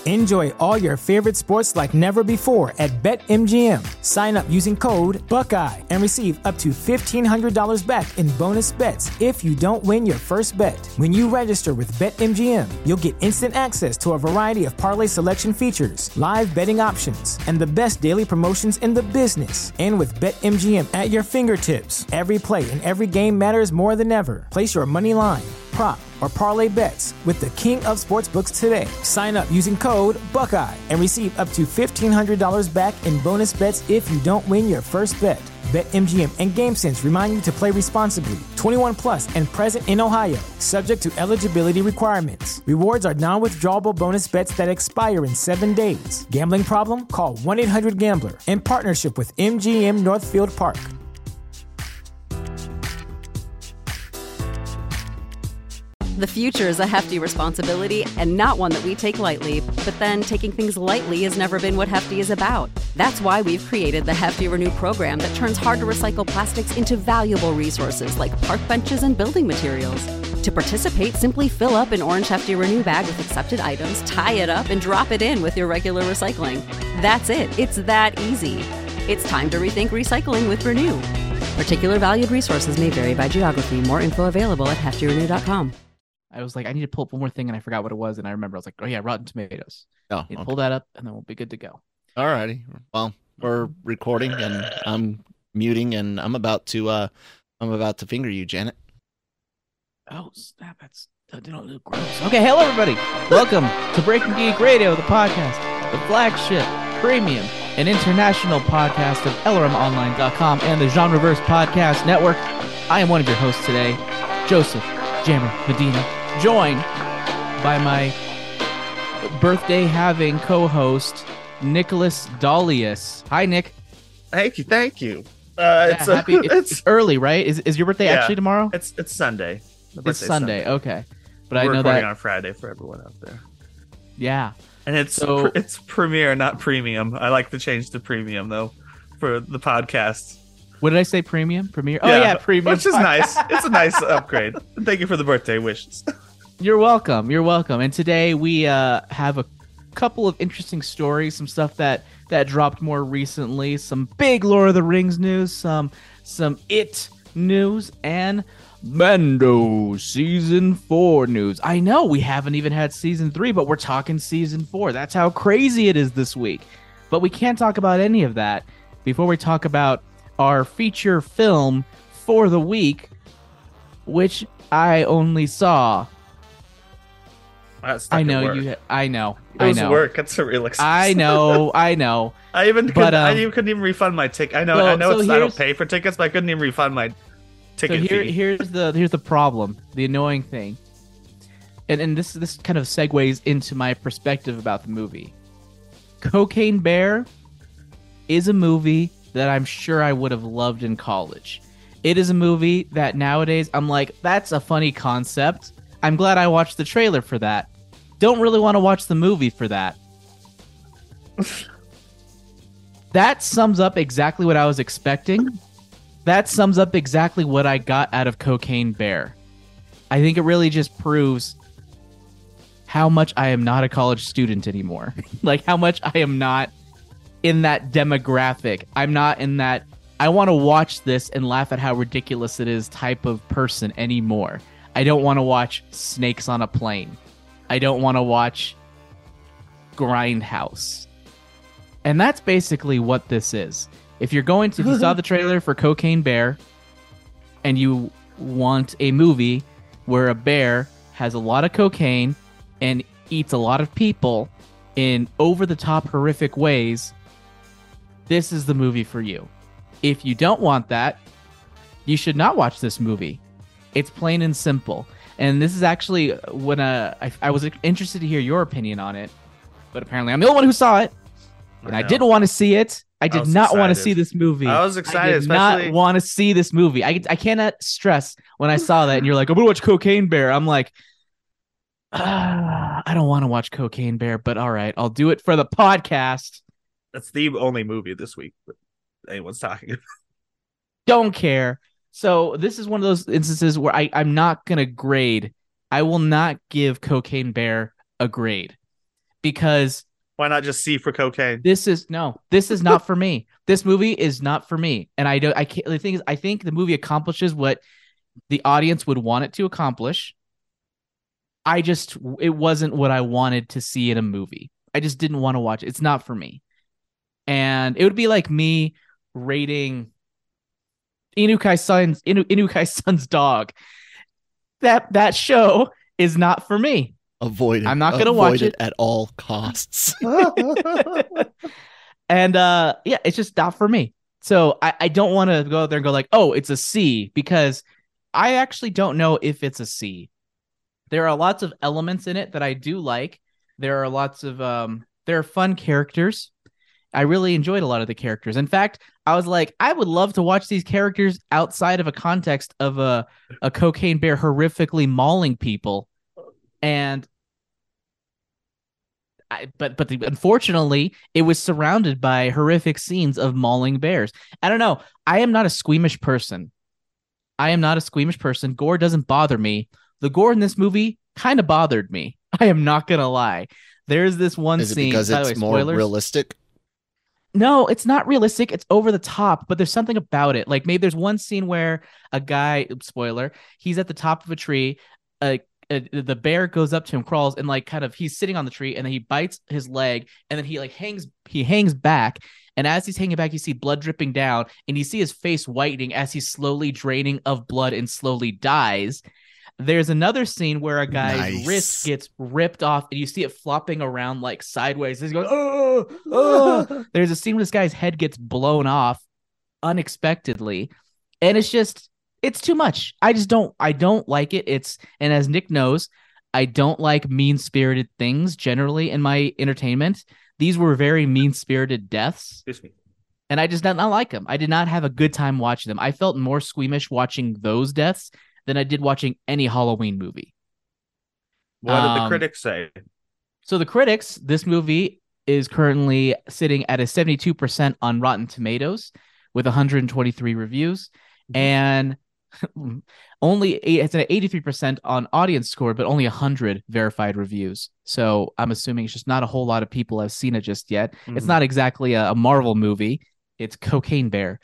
Enjoy all your favorite sports like never before at BetMGM. Sign up using code Buckeye and receive up to $1,500 back in bonus bets if you don't win your first bet. When you register with BetMGM, you'll get instant access to a variety of parlay selection features, live betting options, and the best daily promotions in the business. And with BetMGM at your fingertips, every play and every game matters more than ever. Place your money line, prop, or parlay bets with the king of sportsbooks today. Sign up using code Buckeye and receive up to $1,500 back in bonus bets if you don't win your first bet. BetMGM and GameSense remind you to play responsibly. 21 plus and present in Ohio, subject to eligibility requirements. Rewards are non-withdrawable bonus bets that expire in 7 days. Gambling problem? Call 1-800-GAMBLER. In partnership with MGM Northfield Park. The future is a hefty responsibility and not one that we take lightly. But then taking things lightly has never been what Hefty is about. That's why we've created the Hefty Renew program that turns hard-to-recycle plastics into valuable resources like park benches and building materials. To participate, simply fill up an orange Hefty Renew bag with accepted items, tie it up, and drop it in with your regular recycling. That's it. It's that easy. It's time to rethink recycling with Renew. Particular valued resources may vary by geography. More info available at heftyrenew.com. I was like, I need to pull up one more thing, and I forgot what it was. And I remember I was like, oh, yeah, Rotten Tomatoes. Oh, okay. Pull that up, and then we'll be good to go. All righty. Well, we're recording, and I'm muting, and I'm about to finger you, Janet. Oh, snap. That's a little gross. Okay, hello, everybody. Welcome to Breaking Geek Radio, the podcast, the flagship, premium, and international podcast of LRMonline.com and the Genreverse Podcast Network. I am one of your hosts today, Joseph Jammer Medina, joined by my birthday-having co-host, Nicholas Dahlius. Hi, Nick. Thank you. It's early, right? Is your birthday actually tomorrow? It's Sunday. It's Sunday. Okay, but We're I know recording that on Friday for everyone out there. Yeah, and it's premiere, not premium. I like to change to premium though for the podcast. What did I say? Premium? Premiere? Oh yeah, premium. Which is nice. It's a nice upgrade. Thank you for the birthday wishes. You're welcome. And today we have a couple of interesting stories, some stuff that dropped more recently, some big Lord of the Rings news, some It news, and Mando Season 4 news. I know we haven't even had Season 3, but we're talking Season 4. That's how crazy it is this week. But we can't talk about any of that before we talk about our feature film for the week, which I only saw. I know you. I know. It was work. It's a real expense. I know. I couldn't even refund my ticket. I know. I don't pay for tickets, but I couldn't even refund my ticket fee. Here's the problem. The annoying thing, and this kind of segues into my perspective about the movie. Cocaine Bear is a movie that I'm sure I would have loved in college. It is a movie that nowadays I'm like, that's a funny concept. I'm glad I watched the trailer for that. Don't really want to watch the movie for that. That sums up exactly what I was expecting. That sums up exactly what I got out of Cocaine Bear. I think it really just proves how much I am not a college student anymore. Like how much I am not in that demographic. I'm not in that I want to watch this and laugh at how ridiculous it is type of person anymore. I don't want to watch Snakes on a Plane. I don't want to watch Grindhouse. And that's basically what this is. If you saw the trailer for Cocaine Bear and you want a movie where a bear has a lot of cocaine and eats a lot of people in over-the-top horrific ways, this is the movie for you. If you don't want that, you should not watch this movie. It's plain and simple. And this is actually when I was interested to hear your opinion on it, but apparently I'm the only one who saw it, and I didn't want to see it. I did not want to see this movie. I was excited. I did not want to see this movie. I cannot stress when I saw that, and you're like, I'm going to watch Cocaine Bear. I'm like, I don't want to watch Cocaine Bear, but all right, I'll do it for the podcast. That's the only movie this week that anyone's talking about. Don't care. So this is one of those instances where I'm not going to grade. I will not give Cocaine Bear a grade because why not just C for cocaine? This is not for me. This movie is not for me. And I can't, the thing is, I think the movie accomplishes what the audience would want it to accomplish. It wasn't what I wanted to see in a movie. I just didn't want to watch it. It's not for me. And it would be like me rating Inukai Son's dog. That show is not for me. Avoid it. I'm not going to watch it at all costs. And it's just not for me. So I don't want to go out there and go like, oh, it's a C, because I actually don't know if it's a C. There are lots of elements in it that I do like. There are lots of there are fun characters. I really enjoyed a lot of the characters. In fact, I was like, I would love to watch these characters outside of a context of a cocaine bear horrifically mauling people. And unfortunately, it was surrounded by horrific scenes of mauling bears. I don't know. I am not a squeamish person. Gore doesn't bother me. The gore in this movie kind of bothered me. I am not going to lie. There's this one Is it scene. because it's more realistic? No, it's not realistic. It's over the top, but there's something about it. Like maybe there's one scene where a guy, spoiler, he's at the top of a tree. The bear goes up to him, crawls, and like kind of he's sitting on the tree, and then he bites his leg, and then he like hangs back. And as he's hanging back, you see blood dripping down, and you see his face whitening as he's slowly draining of blood and slowly dies. There's another scene where a guy's wrist gets ripped off, and you see it flopping around like sideways. He's going, oh, oh. There's a scene where this guy's head gets blown off unexpectedly, and it's too much. I don't like it. And as Nick knows, I don't like mean-spirited things generally in my entertainment. These were very mean-spirited deaths. Excuse me. And I just did not like them. I did not have a good time watching them. I felt more squeamish watching those deaths than I did watching any Halloween movie. What did the critics say? So the critics, this movie is currently sitting at a 72% on Rotten Tomatoes with 123 reviews. Mm-hmm. And it's an 83% on audience score, but only 100 verified reviews. So I'm assuming it's just not a whole lot of people have seen it just yet. Mm-hmm. It's not exactly a Marvel movie. It's Cocaine Bear.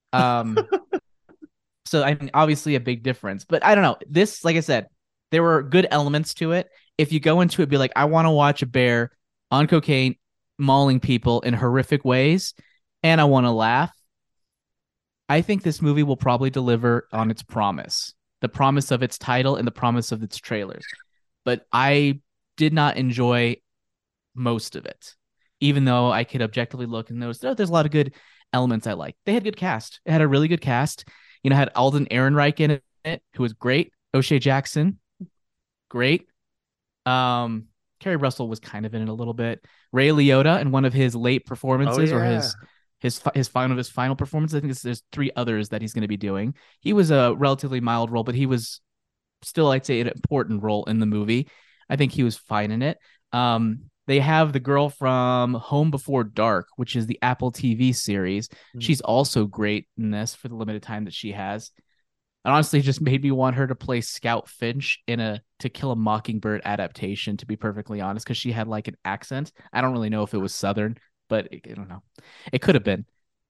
So I mean, obviously a big difference, but I don't know. This, like I said, there were good elements to it. If you go into it, be like, I want to watch a bear on cocaine mauling people in horrific ways, and I want to laugh. I think this movie will probably deliver on its promise, the promise of its title and the promise of its trailers. But I did not enjoy most of it, even though I could objectively look and notice there's a lot of good elements I like. They had good cast. It had a really good cast. You know, had Alden Ehrenreich in it, who was great. O'Shea Jackson, great. Kerry Russell was kind of in it a little bit. Ray Liotta in one of his late performances, or his final performance. I think there's 3 others that he's going to be doing. He was a relatively mild role, but he was still, I'd say, an important role in the movie. I think he was fine in it. They have the girl from Home Before Dark, which is the Apple TV series. Mm-hmm. She's also great in this for the limited time that she has. And honestly, just made me want her to play Scout Finch in a To Kill a Mockingbird adaptation, to be perfectly honest, because she had like an accent. I don't really know if it was Southern, but I don't know. It could have been.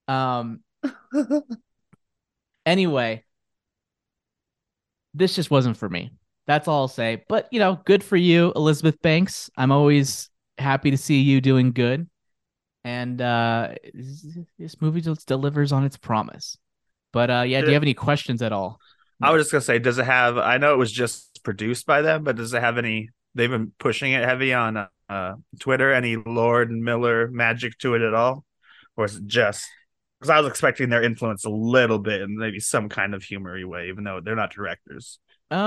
Anyway, this just wasn't for me. That's all I'll say. But, you know, good for you, Elizabeth Banks. I'm always happy to see you doing good. And this movie just delivers on its promise. But do you have any questions at all? I was just going to say, does it have, I know it was just produced by them, but does it have any, they've been pushing it heavy on Twitter, any Lord and Miller magic to it at all? Or is it just, because I was expecting their influence a little bit in maybe some kind of humory way, even though they're not directors.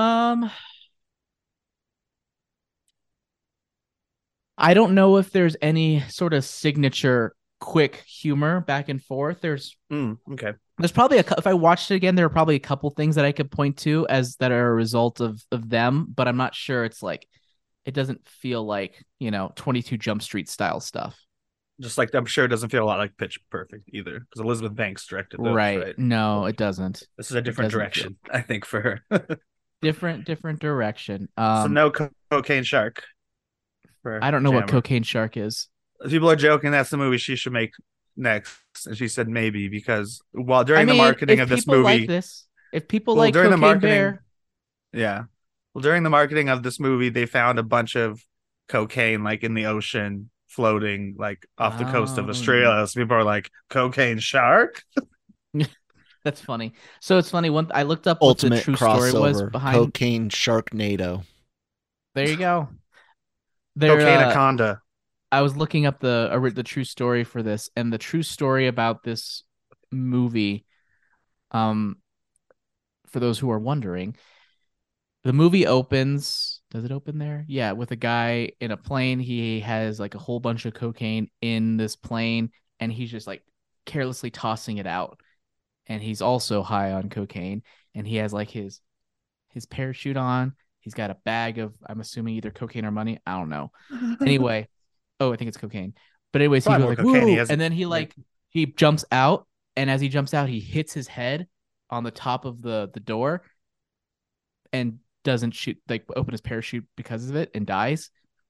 I don't know if there's any sort of signature quick humor back and forth. There's probably if I watched it again, there are probably a couple things that I could point to as that are a result of them, but I'm not sure it's like, it doesn't feel like, 22 Jump Street style stuff. Just like, I'm sure it doesn't feel a lot like Pitch Perfect either, because Elizabeth Banks directed those, right? No, it doesn't. This is a different direction, I think, for her. different direction. So no Cocaine Shark. for I don't know what Jammer. Cocaine Shark is. People are joking that's the movie she should make next, and she said maybe because during the marketing if of this people movie, like this, if people Well, like during the Cocaine marketing- Bear, yeah. Well, during the marketing of this movie, they found a bunch of cocaine like in the ocean floating like off the coast of Oh. Australia. So people are like, cocaine shark? that's funny. So it's funny. I looked up what the Ultimate true story was crossover. behind. Cocaine Sharknado. There you go. There, Cocaine anaconda. I was looking up the true story for this, and the true story about this movie, for those who are wondering, the movie opens. Does it open there? Yeah, with a guy in a plane. He has like a whole bunch of cocaine in this plane, and he's just like carelessly tossing it out. And he's also high on cocaine, and he has like his parachute on. He's got a bag of, I'm assuming, either cocaine or money. I don't know. Anyway, I think it's cocaine. But anyways, he Probably goes like, more cocaine. He woo, has- and then he jumps out, and as he jumps out, he hits his head on the top of the door, and doesn't open his parachute because of it, and dies.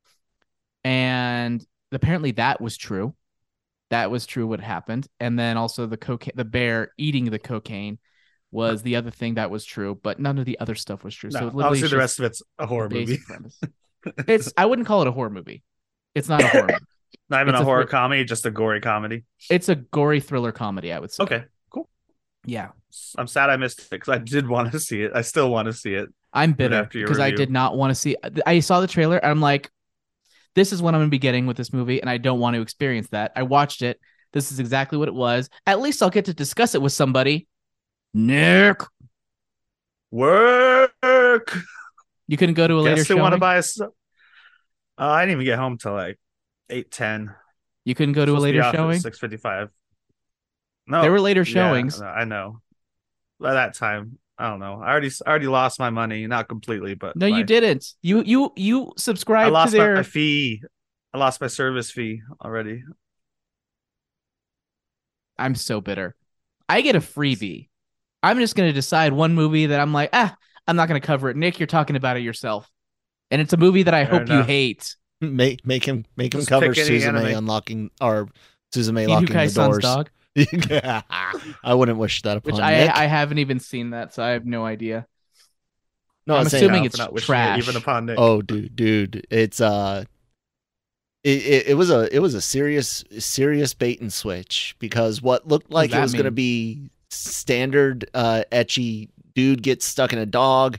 And apparently that was true. That was true what happened. And then also the bear eating the cocaine was the other thing that was true, but none of the other stuff was true. No, So literally obviously it's the just rest of it's a horror movie. basic premise. I wouldn't call it a horror movie. It's not a horror movie. Not even It's a a horror thr- comedy, just a gory comedy. It's a gory thriller comedy, I would say. Okay, cool. Yeah. I'm sad I missed it because I did want to see it. I still want to see it. I'm bitter after your because I review. did not want to see. I saw the trailer and I'm like, this is what I'm going to be getting with this movie, and I don't want to experience that. I watched it. This is exactly what it was. At least I'll get to discuss it with somebody. Nick, Work. you couldn't go to a later Guess they showing. want to buy a. I didn't even get home till like 8:10. You couldn't go to a later showing. 6:55. No, There were later yeah, showings. I know. By that time, I don't know. I already lost my money, not completely, but No, you didn't. You I subscribed lost to their. my fee. I lost my service fee already. I'm so bitter. I get a freebie. I'm just going to decide one movie that I'm like, I'm not going to cover it. Nick, you're talking about it yourself, and it's a movie that I Fair hope you enough. hate. Make him Just cover pick any Suzume anime. unlocking or Suzume Hinukai locking the San's doors. dog, I wouldn't wish that upon which Nick. I haven't even seen that, so I have no idea. No, I'm saying- assuming No, it's for not wishing trash. it even upon Nick. Oh, dude, it's it was a serious bait and switch because what looked like does it that was going to mean? be standard etchy dude gets stuck in a dog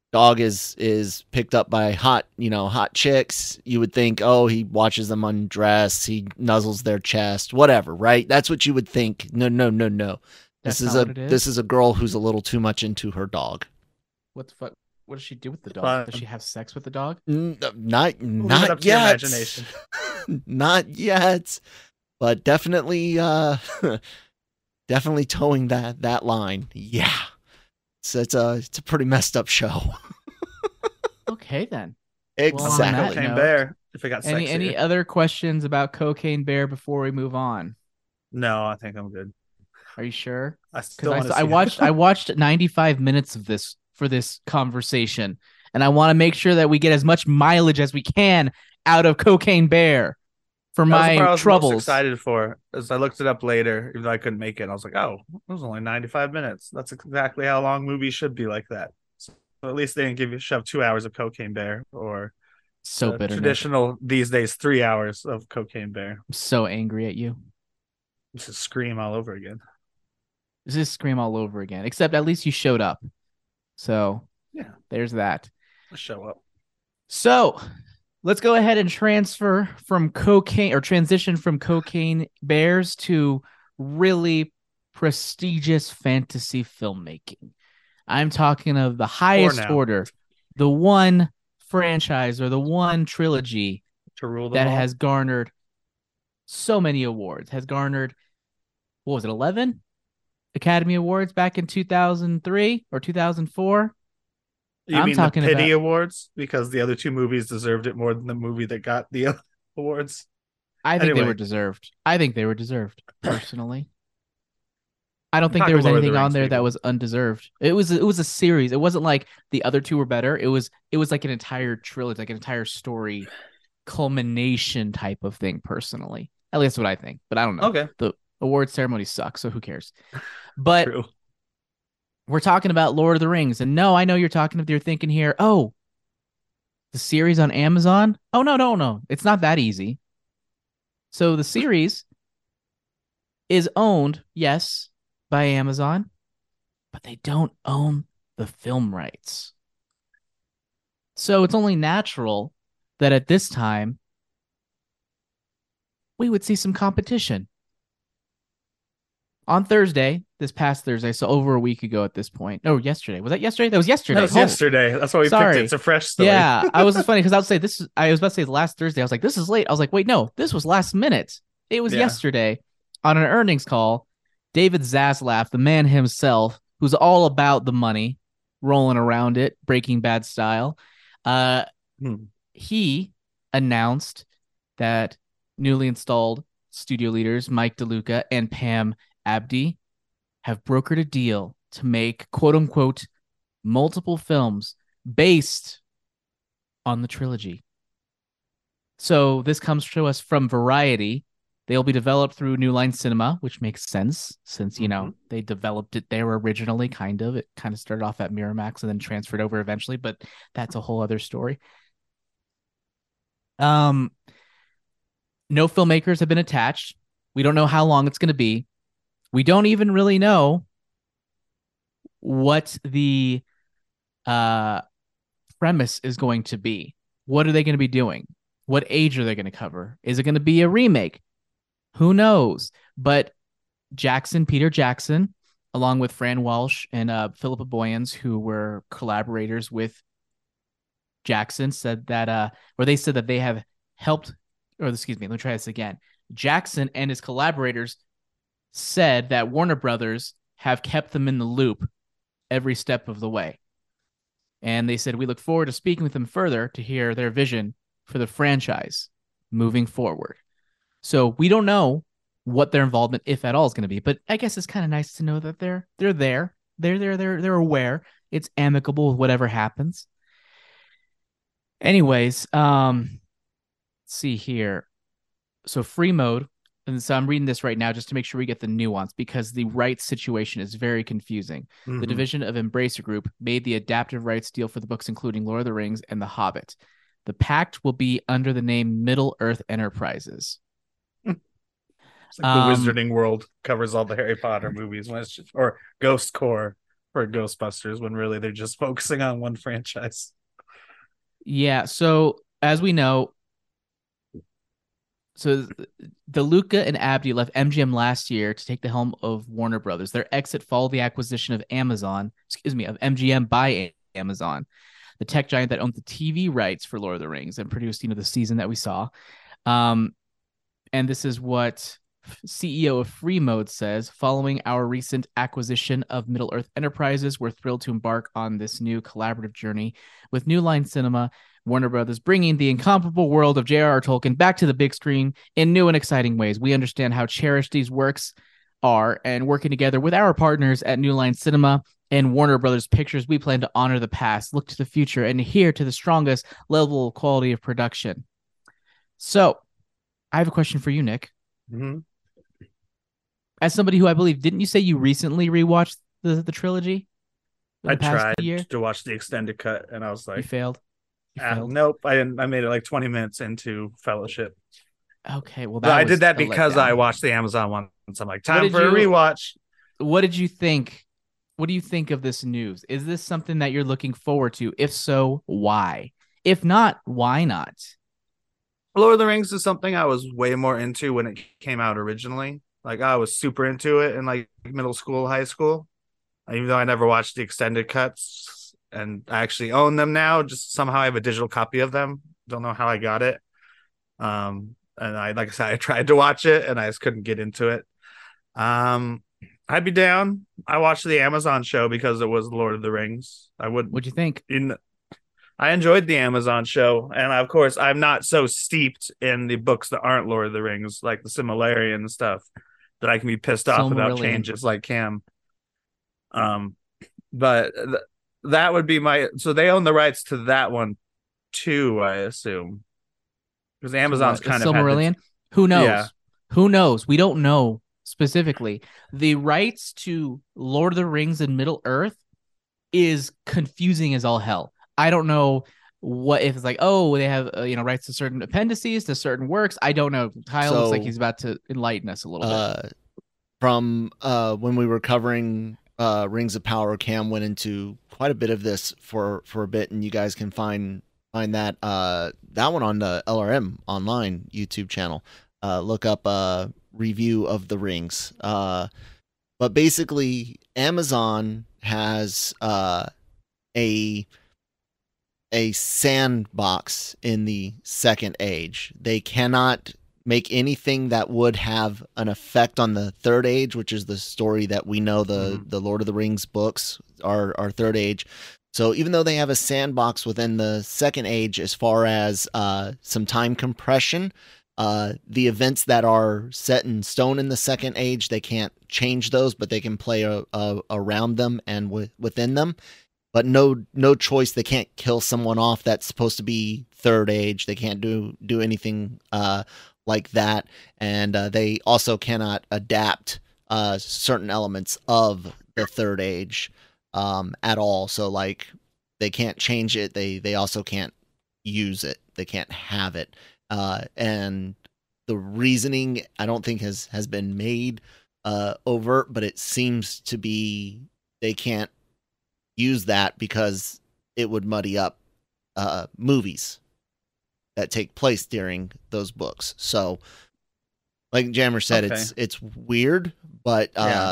is picked up by hot chicks. You would think, oh, he watches them undress, he nuzzles their chest, whatever, right? That's what you would think. No. That's This not what it is? is a girl who's a little too much into her dog. What the fuck? What does she do with the dog? Fun. Does she have sex with the dog? Not Leave it up to your yet. imagination. Not yet, but definitely definitely towing that line. Yeah, it's a pretty messed up show. Okay, then. Exactly. on that Exactly. note, Bear. If it got sexier. Any other questions about Cocaine Bear before we move on? No, I think I'm good. Are you sure? I still want Because to I watched 95 minutes of this for this conversation, and I want to make sure that we get as much mileage as we can out of Cocaine Bear for my I was troubles. most excited for as I looked it up later, even though I couldn't make it. I was like, oh, it was only 95 minutes. That's exactly how long movies should be like that. So at least they didn't shove 2 hours of Cocaine Bear or So bitter. Nick. traditional these days 3 hours of Cocaine Bear. I'm so angry at you. This is Scream all over again. This is Scream all over again. Except at least you showed up. So Yeah. there's that. Let's show up. So let's go ahead and transition from Cocaine Bears to really prestigious fantasy filmmaking. I'm talking of the highest now. order, the one franchise or the one trilogy To rule them that all. has garnered so many awards, has garnered, what was it, 11 Academy Awards back in 2003 or 2004? You I'm mean talking the Pity about- Awards? Because the other two movies deserved it more than the movie that got the awards. I think they Anyway. were deserved. I think they were deserved, personally. I don't think Talking there was Lord of the anything on Rings, there that people. was undeserved. It was a series. It wasn't like the other two were better. It was like an entire trilogy, like an entire story culmination type of thing, personally. At least that's what I think, but I don't know. Okay. The award ceremonies suck, so who cares? But True. we're talking about Lord of the Rings, and no, I know you're thinking here, oh, the series on Amazon? Oh, no. It's not that easy. So the series is owned, yes, by Amazon, but they don't own the film rights. So it's only natural that at this time we would see some competition. On Thursday, this past Thursday, so over a week ago at this point. Oh, yesterday. Was that yesterday? That was yesterday. That was yesterday. That's why we picked it. It's a fresh story. Yeah, I was funny because I was about to say last Thursday. I was like, this is late. I was like, wait, no, this was last minute. It was yesterday on an earnings call. David Zaslav, the man himself, who's all about the money, rolling around it, Breaking Bad style. He announced that newly installed studio leaders Mike DeLuca and Pam Abdi have brokered a deal to make, quote unquote, multiple films based on the trilogy. So this comes to us from Variety. They'll be developed through New Line Cinema, which makes sense since, they developed it there originally, kind of. It kind of started off at Miramax and then transferred over eventually, but that's a whole other story. No filmmakers have been attached. We don't know how long it's going to be. We don't even really know what the premise is going to be. What are they going to be doing? What age are they going to cover? Is it going to be a remake? Who knows? But Peter Jackson, along with Fran Walsh and Philippa Boyens, who were collaborators with Jackson, said that they have helped, or excuse me, let me try this again. Jackson and his collaborators said that Warner Brothers have kept them in the loop every step of the way. And they said, we look forward to speaking with them further to hear their vision for the franchise moving forward. So we don't know what their involvement, if at all, is going to be. But I guess it's kind of nice to know that they're there. They're aware. It's amicable with whatever happens. Anyways, let's see here. So free mode. And so I'm reading this right now just to make sure we get the nuance because the rights situation is very confusing. Mm-hmm. The division of Embracer Group made the adaptive rights deal for the books, including Lord of the Rings and The Hobbit. The pact will be under the name Middle-earth Enterprises. It's like the Wizarding World covers all the Harry Potter movies, or Ghost Core for Ghostbusters, when really they're just focusing on one franchise. Yeah, so as we know, DeLuca and Abdi left MGM last year to take the helm of Warner Brothers. Their exit followed the acquisition of MGM by Amazon, the tech giant that owned the TV rights for Lord of the Rings and produced, the season that we saw. And this is what CEO of Free Mode says: following our recent acquisition of Middle-earth Enterprises, we're thrilled to embark on this new collaborative journey with New Line Cinema, Warner Brothers, bringing the incomparable world of J.R.R. Tolkien back to the big screen in new and exciting ways. We understand how cherished these works are, and working together with our partners at New Line Cinema and Warner Brothers Pictures, we plan to honor the past, look to the future, and adhere to the strongest level of quality of production. So, I have a question for you, Nick. Mm-hmm. As somebody who I believe, didn't you say you recently rewatched the trilogy? I tried to watch the extended cut, and I was like, You failed? Nope, I didn't. I made it like 20 minutes into Fellowship. Okay, well, I did that because I watched the Amazon one. So I'm like, time for a rewatch. What did you think? What do you think of this news? Is this something that you're looking forward to? If so, why? If not, why not? Lord of the Rings is something I was way more into when it came out originally. Like, I was super into it in like middle school, high school, even though I never watched the extended cuts, and I actually own them now. Just somehow I have a digital copy of them. Don't know how I got it. And like I said, I tried to watch it and I just couldn't get into it. I'd be down. I watched the Amazon show because it was Lord of the Rings. What'd you think? I enjoyed the Amazon show, and of course, I'm not so steeped in the books that aren't Lord of the Rings, like the Silmarillion and stuff, that I can be pissed off about changes like Cam. But that would be so they own the rights to that one too, I assume, because Amazon's The kind of had Silmarillion. Who knows? Yeah. Who knows? We don't know specifically. The rights to Lord of the Rings and Middle Earth is confusing as all hell. I don't know what if it's like, oh, they have rights to certain appendices to certain works. I don't know. Kyle looks like he's about to enlighten us a little bit. From when we were covering Rings of Power, Cam went into quite a bit of this for a bit, and you guys can find that one on the LRM online YouTube channel. Look up review of the Rings. But basically, Amazon has a sandbox in the Second Age. They cannot make anything that would have an effect on the Third Age, which is the story that we know the Lord of the Rings books are Third Age. So even though they have a sandbox within the Second Age as far as some time compression, the events that are set in stone in the Second Age, they can't change those, but they can play around them and within them. But no choice. They can't kill someone off that's supposed to be Third Age. They can't do anything like that, and they also cannot adapt certain elements of the Third Age at all. So like they can't change it. They also can't use it. They can't have it. And the reasoning I don't think has been made overt, but it seems to be they can't use that because it would muddy up movies that take place during those books. So like Jammer said, it's weird, but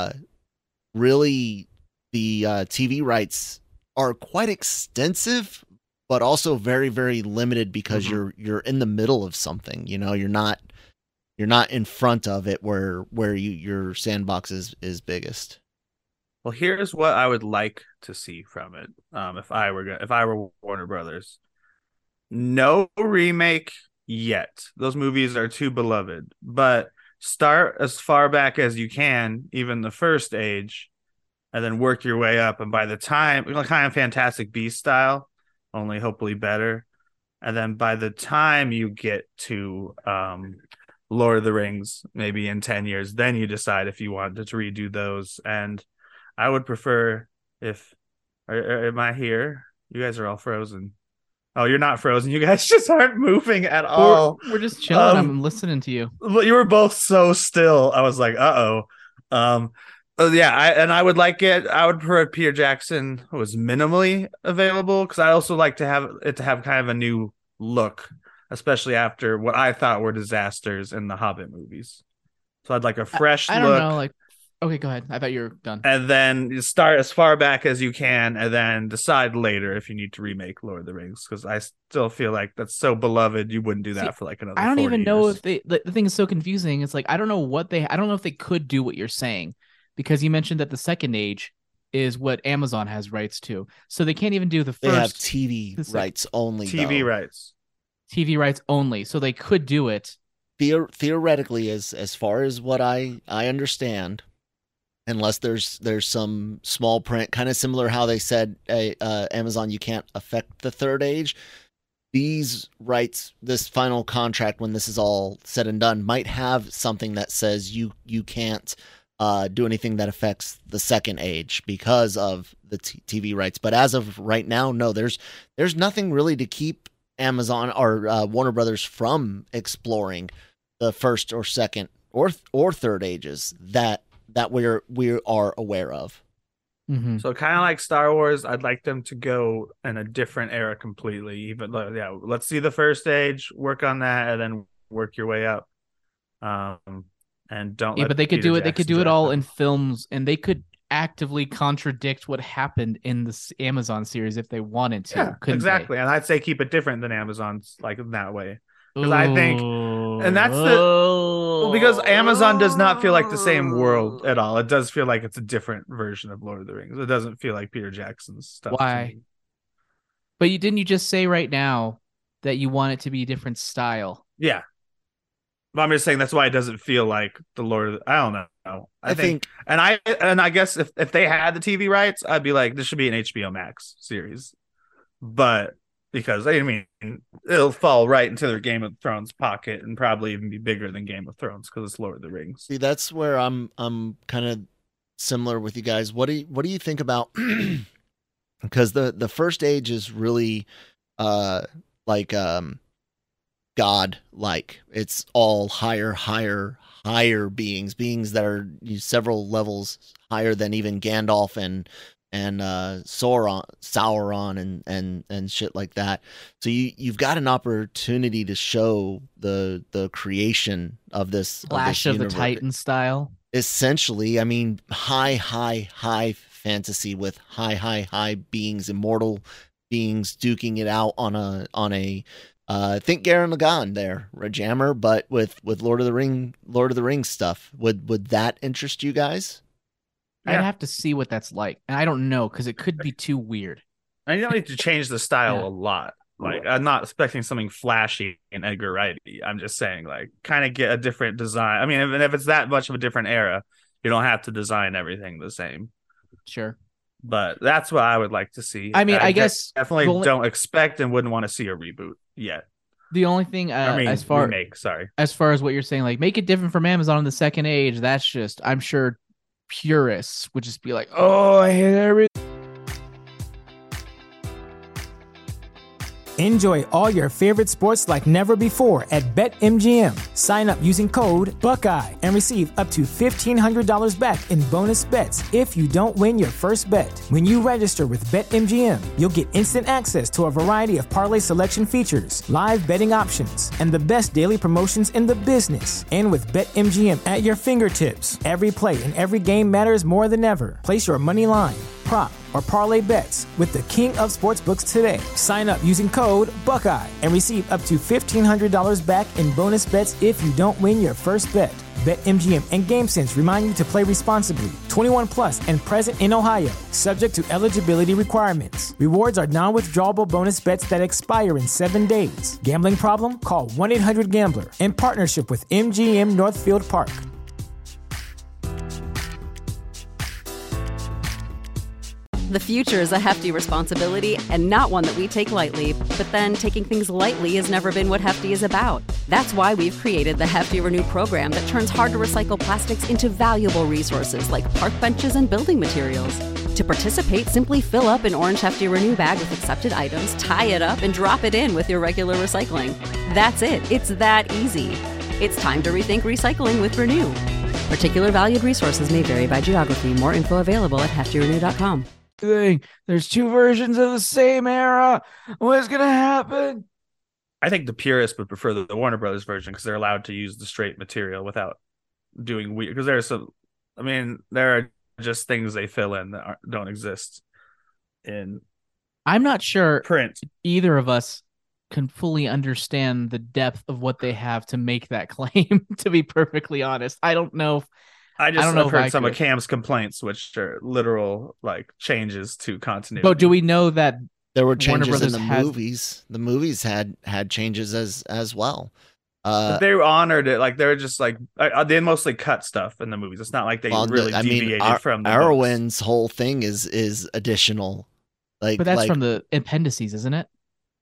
really the TV rights are quite extensive, but also very, very limited because you're in the middle of something. You're not in front of it where your sandbox is biggest. Well, here's what I would like to see from it. If I were Warner Brothers, no remake yet. Those movies are too beloved. But start as far back as you can, even the First Age, and then work your way up. And by the time, kind of Fantastic Beast style, only hopefully better. And then by the time you get to Lord of the Rings, maybe in 10 years, then you decide if you wanted to redo those. And I would prefer am I here? You guys are all frozen. Oh, you're not frozen. You guys just aren't moving at all. We're just chilling. I'm listening to you. But you were both so still. I was like, uh-oh. I would like it. I would prefer Peter Jackson was minimally available because I also like to have it to have kind of a new look, especially after what I thought were disasters in the Hobbit movies. So I'd like a fresh look. I don't know, okay, go ahead. I thought you were done. And then you start as far back as you can, and then decide later if you need to remake Lord of the Rings. Because I still feel like that's so beloved, you wouldn't do that for like another. I don't 40 even know years. if the thing is so confusing. It's like I don't know if they could do what you're saying, because you mentioned that the Second Age is what Amazon has rights to, so they can't even do the first. They have TV rights only. TV rights. TV rights only, so they could do it. Theoretically, as far as what I understand. Unless there's some small print, kind of similar how they said Amazon, you can't affect the Third Age. These rights, this final contract, when this is all said and done, might have something that says you can't do anything that affects the Second Age because of the TV rights. But as of right now, no, there's nothing really to keep Amazon or Warner Brothers from exploring the first or second or third ages that we are aware of. Mm-hmm. So kind of like Star Wars, I'd like them to go in a different era completely. Even let's see the First Age, work on that, and then work your way up. And don't. Yeah, but they could do it. They could do it all in films, and they could actively contradict what happened in the Amazon series if they wanted to. Yeah, exactly. And I'd say keep it different than Amazon's, like in that way. Because I think, and that's because Amazon does not feel like the same world at all. It does feel like it's a different version of Lord of the Rings. It doesn't feel like Peter Jackson's stuff. Why? But didn't you just say right now that you want it to be a different style? Yeah. But I'm just saying that's why it doesn't feel like the Lord of I don't know. I think and I guess if they had the TV rights, I'd be like, this should be an HBO Max series. But because I mean it'll fall right into their Game of Thrones pocket and probably even be bigger than Game of Thrones because it's Lord of the Rings. See, that's where I'm kind of similar with you guys. What do you think about? Because the first age is really like God like. It's all higher beings that are several levels higher than even Gandalf and Sauron and shit like that. So you've got an opportunity to show the creation of this Clash of the universe. Titan style. Essentially, I mean, high fantasy with high beings, immortal beings duking it out on a think Garen Lagann there, Rajammer, but with Lord of the Rings stuff. Would that interest you guys? I'd have to see what that's like, and I don't know because it could be too weird. I don't need to change the style a lot. Like, I'm not expecting something flashy in Edgar Wright. I'm just saying, like, kind of get a different design. I mean, if it's that much of a different era, you don't have to design everything the same. Sure. But that's what I would like to see. I mean, I guess definitely don't expect and wouldn't want to see a reboot yet. The only thing, as far as what you're saying, like make it different from Amazon in the second age, that's just, I'm sure purists would just be like, oh, I hate everything. Enjoy all your favorite sports like never before at BetMGM. Sign up using code Buckeye and receive up to $1,500 back in bonus bets if you don't win your first bet. When you register with BetMGM, you'll get instant access to a variety of parlay selection features, live betting options, and the best daily promotions in the business. And with BetMGM at your fingertips, every play and every game matters more than ever. Place your money line, prop, or parlay bets with the king of sportsbooks today. Sign up using code Buckeye and receive up to $1,500 back in bonus bets if you don't win your first bet. BetMGM and GameSense remind you to play responsibly. 21 plus and present in Ohio, subject to eligibility requirements. Rewards are non-withdrawable bonus bets that expire in 7 days. Gambling problem? Call 1-800-GAMBLER in partnership with MGM Northfield Park. The future is a hefty responsibility and not one that we take lightly. But then taking things lightly has never been what Hefty is about. That's why we've created the Hefty Renew program that turns hard-to-recycle plastics into valuable resources like park benches and building materials. To participate, simply fill up an orange Hefty Renew bag with accepted items, tie it up, and drop it in with your regular recycling. That's it. It's that easy. It's time to rethink recycling with Renew. Particular valued resources may vary by geography. More info available at heftyrenew.com. There's two versions of the same era. What's gonna happen? I think the purists would prefer the Warner Brothers version because they're allowed to use the straight material without doing weird. Because there are just things they fill in that don't exist in. I'm not sure print. Either of us can fully understand the depth of what they have to make that claim. To be perfectly honest, I don't know. I've heard some of Cam's complaints, which are literal like changes to continuity. But do we know that there were changes in the movies? The movies had changes as well. But they honored it. Like they were just like they mostly cut stuff in the movies. It's not like they deviated from the Arwen's whole thing is additional. But that's from the appendices, isn't it?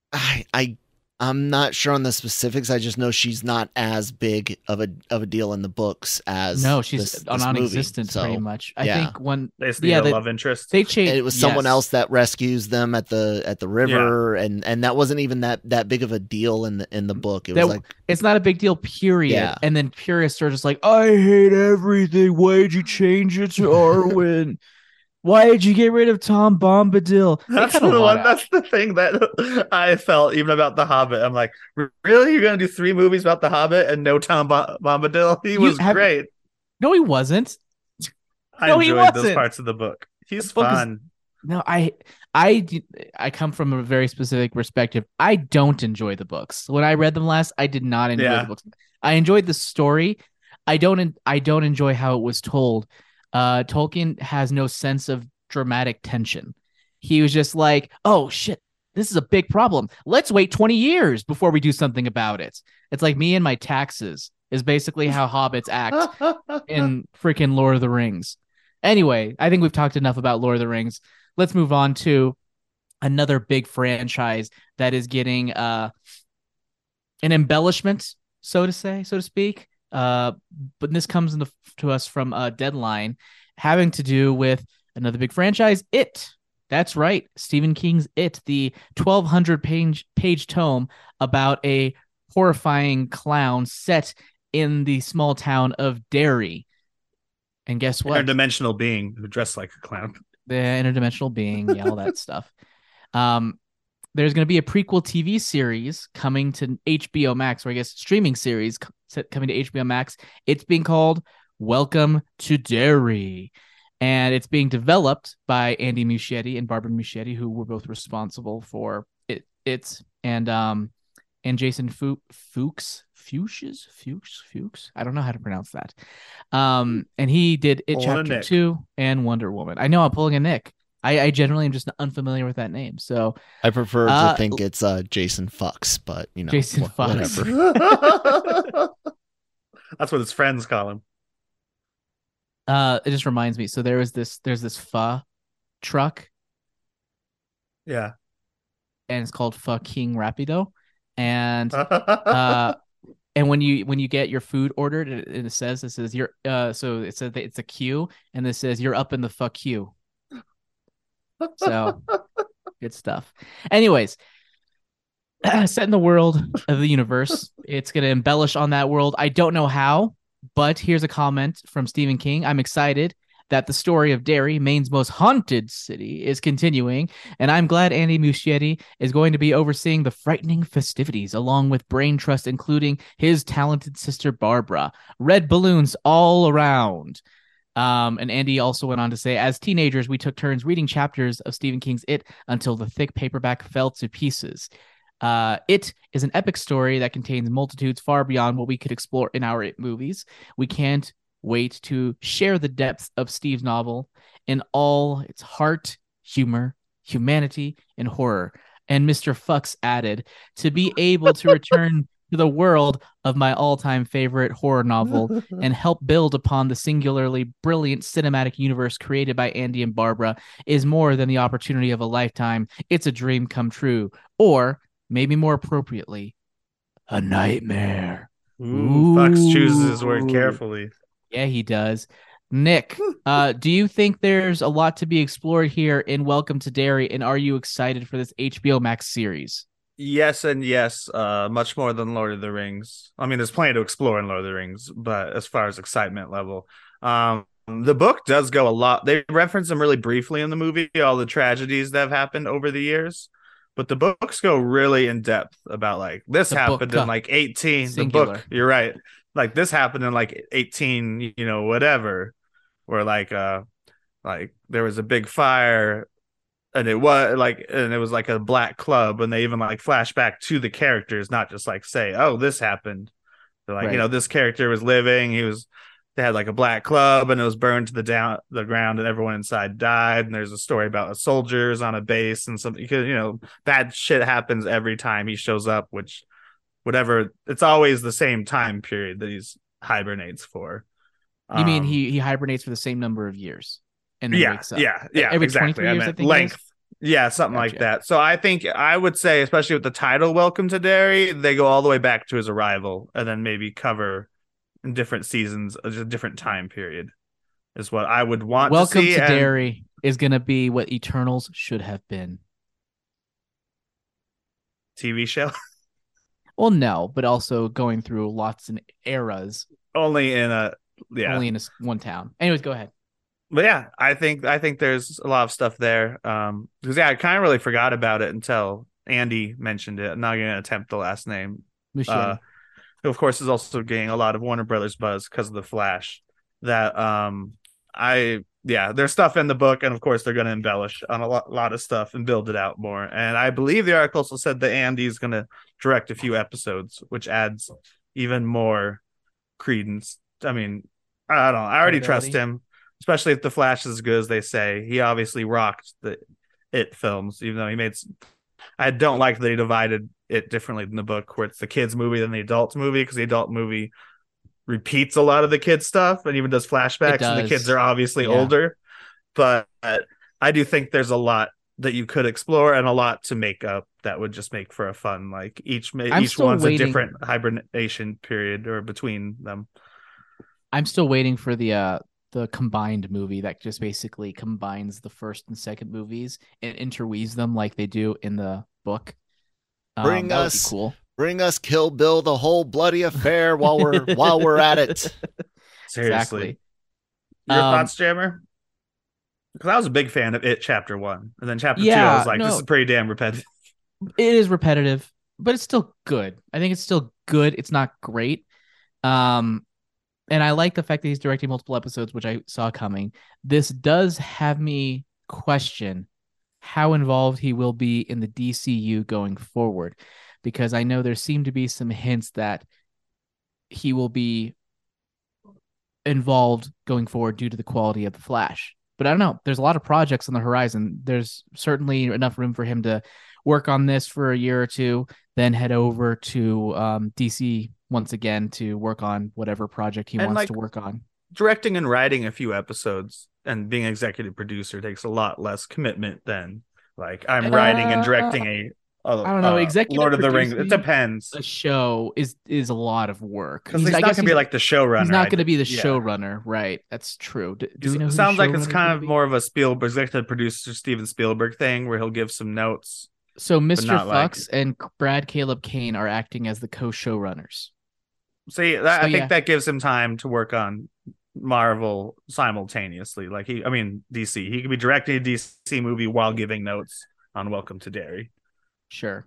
I'm not sure on the specifics. I just know she's not as big of a deal in the books as she's non-existent pretty much. I think when they need a love interest, they changed. It was someone else that rescues them at the river, and that wasn't even that big of a deal in the book. It was like it's not a big deal, period. Yeah. And then purists are just like, I hate everything. Why did you change it to Arwen? Why did you get rid of Tom Bombadil? That's the thing that I felt even about The Hobbit. I'm like, really? You're going to do 3 movies about The Hobbit and no Tom Bombadil? He was great. No, he wasn't. I enjoyed those parts of the book. He's fun. I come from a very specific perspective. I don't enjoy the books. When I read them last, I did not enjoy the books. I enjoyed the story. I don't enjoy how it was told. Tolkien has no sense of dramatic tension. He was just like, oh shit, this is a big problem. Let's wait 20 years before we do something about it. It's like me and my taxes is basically how hobbits act in freaking Lord of the Rings. Anyway, I think we've talked enough about Lord of the Rings. Let's move on to another big franchise that is getting an embellishment, so to speak. But this comes to us from a Deadline, having to do with another big franchise, It. That's right, Stephen King's It, the 1,200 page tome about a horrifying clown set in the small town of Derry. And guess what? Interdimensional being who dressed like a clown. The interdimensional being, yeah, all that stuff. There's going to be a prequel TV series coming to HBO Max, or I guess streaming series coming to HBO Max. It's being called Welcome to Derry. And it's being developed by Andy Muschietti and Barbara Muschietti, who were both responsible for it and Jason Fuchs. I don't know how to pronounce that. And he did It Chapter 2 and Wonder Woman. I know I'm pulling a Nick. I generally am just unfamiliar with that name, so I prefer to think it's Jason Fuchs, but Jason Fuchs. Whatever. That's what his friends call him. It just reminds me. So there's this pho truck. Yeah, and it's called Pho King Rapido, and and when you get your food ordered, it says you're so it says it's a queue, and it says you're up in the pho queue. So good stuff. Anyways, set in the world of the universe, it's going to embellish on that world. I don't know how, but here's a comment from Stephen King. I'm excited that the story of Derry, Maine's most haunted city, is continuing, and I'm glad Andy Muschietti is going to be overseeing the frightening festivities along with Brain Trust, including his talented sister Barbara. Red balloons all around. And Andy also went on to say, as teenagers, we took turns reading chapters of Stephen King's It until the thick paperback fell to pieces. It is an epic story that contains multitudes far beyond what we could explore in our It movies. We can't wait to share the depths of Steve's novel in all its heart, humor, humanity, and horror. And Mr. Fuchs added, to be able to return to the world of my all-time favorite horror novel and help build upon the singularly brilliant cinematic universe created by Andy and Barbara is more than the opportunity of a lifetime. It's a dream come true, or maybe more appropriately, a nightmare. Ooh, Fox chooses his word carefully. Yeah, he does. Nick, do you think there's a lot to be explored here in Welcome to Derry, and are you excited for this HBO Max series? Yes and yes, much more than Lord of the Rings. I mean, there's plenty to explore in Lord of the Rings, but as far as excitement level, the book does go a lot. They reference them really briefly in the movie, all the tragedies that have happened over the years. But the books go really in depth about like this happened in like 18. Singular. The book, you're right. Like this happened in like 18, whatever. Where like there was a big fire, and it was like a black club, and they even like flash back to the characters, not just like say, oh, this happened. They're like, right. This character was living. They had like a black club, and it was burned to the ground, and everyone inside died. And there's a story about soldiers on a base and something, because bad shit happens every time he shows up, which whatever, it's always the same time period that he hibernates for. You mean he hibernates for the same number of years and then wakes up? Yeah, every exactly. 23 years, I think length. Yeah, something like that. So I would say, especially with the title "Welcome to Derry," they go all the way back to his arrival, and then maybe cover in different seasons, a different time period, is what I would want to see. Welcome to Derry is going to be what Eternals should have been. TV show? Well, no, but also going through lots of eras. Only in one town. Anyways, go ahead. But yeah, I think there's a lot of stuff there. Because I kind of really forgot about it until Andy mentioned it. I'm not going to attempt the last name. Muschietti. Who of course is also getting a lot of Warner Brothers buzz because of the Flash. That there's stuff in the book, and of course they're going to embellish on a lot of stuff and build it out more. And I believe the article also said that Andy's going to direct a few episodes, which adds even more credence. I mean, I don't know. I already trust him, especially if the Flash is as good as they say. He obviously rocked the It films, even though he made. I don't like that he divided it differently than the book, where it's the kids movie than the adult movie, because the adult movie repeats a lot of the kids stuff and even does flashbacks, and the kids are obviously older. But I do think there's a lot that you could explore and a lot to make up that would just make for a fun, like each still one's waiting. a different hibernation period or between them. I'm still waiting for the combined movie that just basically combines the first and second movies and interweaves them like they do in the book. Bring that would be us cool. Bring us Kill Bill, the whole bloody affair while we're at it. Seriously. Exactly. Your thoughts, Jammer? Because I was a big fan of it chapter 1. And then chapter 2, I was like, this is pretty damn repetitive. It is repetitive, but it's still good. I think it's still good. It's not great. And I like the fact that he's directing multiple episodes, which I saw coming. This does have me question how involved he will be in the DCU going forward, because I know there seem to be some hints that he will be involved going forward due to the quality of the Flash. But I don't know. There's a lot of projects on the horizon. There's certainly enough room for him to work on this for a year or two, then head over to DC once again to work on whatever project he wants to work on. Directing and writing a few episodes and being executive producer takes a lot less commitment than like I'm writing and directing I don't know, executive Lord of the Rings. It depends. A show is a lot of work. Because he's not going to be like the showrunner. He's not going to be the showrunner, right? That's true. Do we know? It sounds like it's kind of more of a Spielberg, executive producer Steven Spielberg thing, where he'll give some notes. So Mr. Fox and Brad Caleb Kane are acting as the co-showrunners. See, I think that gives him time to work on Marvel simultaneously. Like DC. He could be directing a DC movie while giving notes on Welcome to Derry. Sure.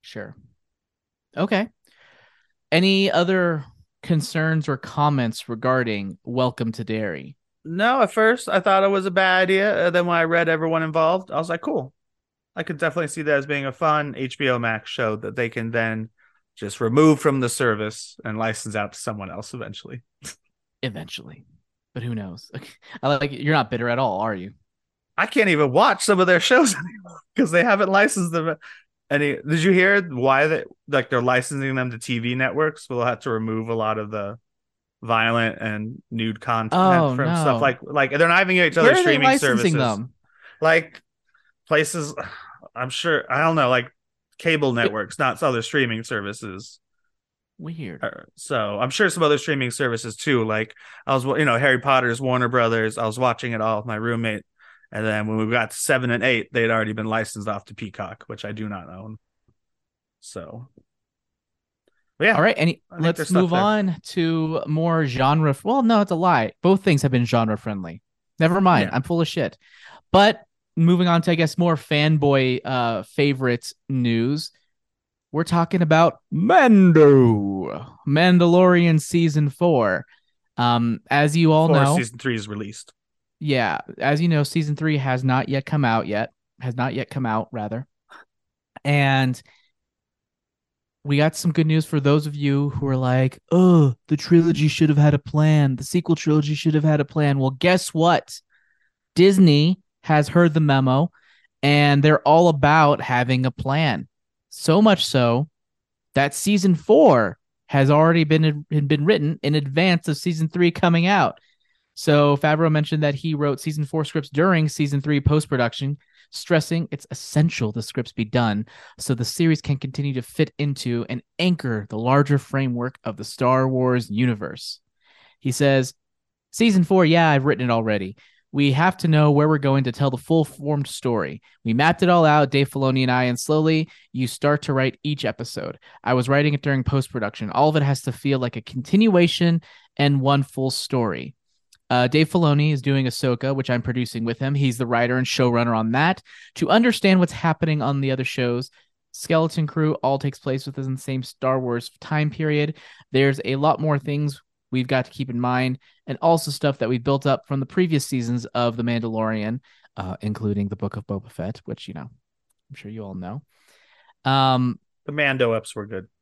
Okay. Any other concerns or comments regarding Welcome to Derry? No, at first I thought it was a bad idea. Then when I read everyone involved, I was like, cool. I could definitely see that as being a fun HBO Max show that they can then just remove from the service and license out to someone else eventually. Eventually. But who knows? You're not bitter at all, are you? I can't even watch some of their shows anymore because they haven't licensed them. Did you hear why they're licensing them to TV networks? We'll have to remove a lot of the violent and nude content from stuff like they're not even each other streaming services. Them? Like places, I'm sure, I don't know, like cable networks, not other streaming services. Weird. So I'm sure some other streaming services too. Like I was, Harry Potter's Warner Brothers. I was watching it all with my roommate. And then when we got to 7 and 8, they'd already been licensed off to Peacock, which I do not own. So, yeah. All right. Let's move on to more genre. Well, no, it's a lie. Both things have been genre friendly. Never mind. Yeah. I'm full of shit. But moving on to, I guess, more fanboy favorite news. We're talking about Mandalorian season 4. As you all know, season 3 is released. Yeah, as you know, season 3 has not yet come out. And we got some good news for those of you who are like, oh, the trilogy should have had a plan. The sequel trilogy should have had a plan. Well, guess what? Disney has heard the memo, and they're all about having a plan. So much so that season 4 has already been written in advance of season 3 coming out. So Favreau mentioned that he wrote season 4 scripts during season 3 post-production, stressing it's essential the scripts be done so the series can continue to fit into and anchor the larger framework of the Star Wars universe. He says, season 4, yeah, I've written it already. We have to know where we're going to tell the full-formed story. We mapped it all out, Dave Filoni and I, and slowly you start to write each episode. I was writing it during post-production. All of it has to feel like a continuation and one full story. Dave Filoni is doing Ahsoka, which I'm producing with him. He's the writer and showrunner on that. To understand what's happening on the other shows, Skeleton Crew all takes place within the same Star Wars time period. There's a lot more things we've got to keep in mind, and also stuff that we built up from the previous seasons of The Mandalorian, including the Book of Boba Fett, which, I'm sure you all know. The Mando eps were good.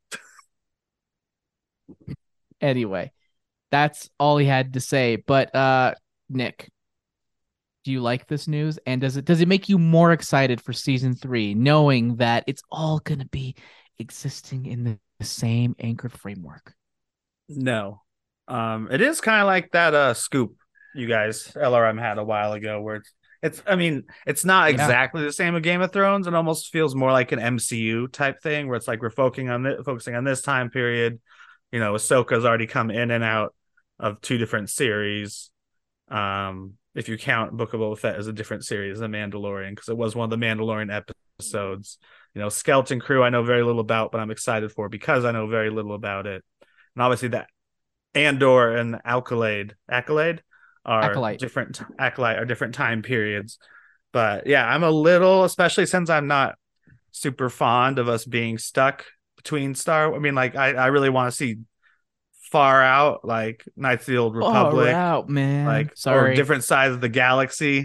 Anyway. That's all he had to say. But Nick, do you like this news? And does it make you more excited for season 3, knowing that it's all gonna be existing in the same anchored framework? No. It is kind of like that scoop you guys LRM had a while ago, where it's not exactly the same with Game of Thrones. It almost feels more like an MCU type thing where it's like we're focusing on this time period. You know, Ahsoka's already come in and out of 2 different series. If you count Book of Boba Fett as a different series, The Mandalorian, because it was one of the Mandalorian episodes. You know, Skeleton Crew I know very little about, but I'm excited for because I know very little about it. And obviously that Andor and Acolyte are different time periods. But yeah, I'm a little, especially since I'm not super fond of us being stuck between I really want to see far out, like Knights of the Old Republic, far out, man. like Sorry, or different sides of the galaxy.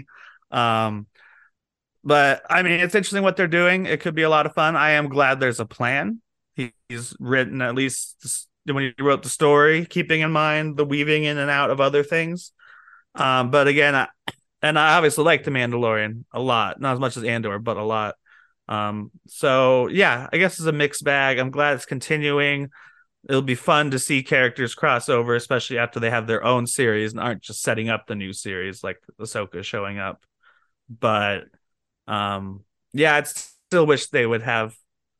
But I mean, it's interesting what they're doing. It could be a lot of fun. I am glad there's a plan. He's written, at least when he wrote the story, keeping in mind the weaving in and out of other things. But again, I obviously like The Mandalorian a lot, not as much as Andor, but a lot. So yeah, I guess it's a mixed bag. I'm glad it's continuing. It'll be fun to see characters cross over, especially after they have their own series and aren't just setting up the new series like Ahsoka showing up. But yeah, I still wish they would have